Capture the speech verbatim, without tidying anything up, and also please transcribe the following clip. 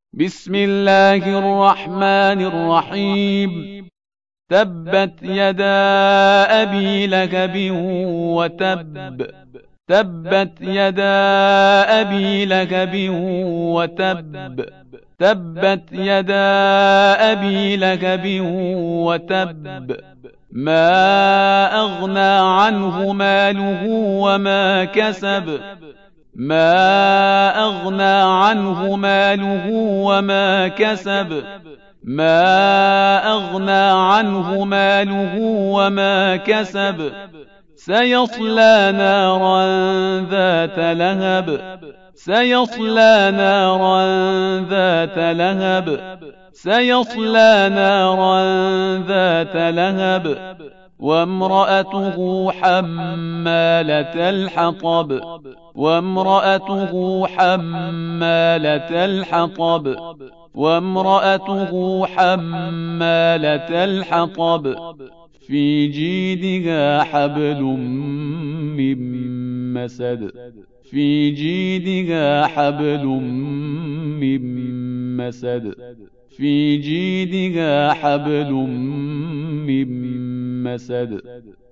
بسم الله الرحمن الرحيم. تبت يدا أبي لهب وتب تبت يدا أبي لهب وتب تبت يدا أبي لهب وتب ما أغنى عنه ماله وما كسب ما أغنى عنه ماله وما كسب ما أغنى عنه ماله وما كسب سيصلى نارا ذات لهب سيصلى نارا ذات لهب سيصلى نارا ذات لهب وامرأته حمالة الحطب وامرأته حمالة الحطب وامرأته حمالة الحطب في جيدها حبل من مسد في جيدها حبل من مسد في جيدها حبل من مسد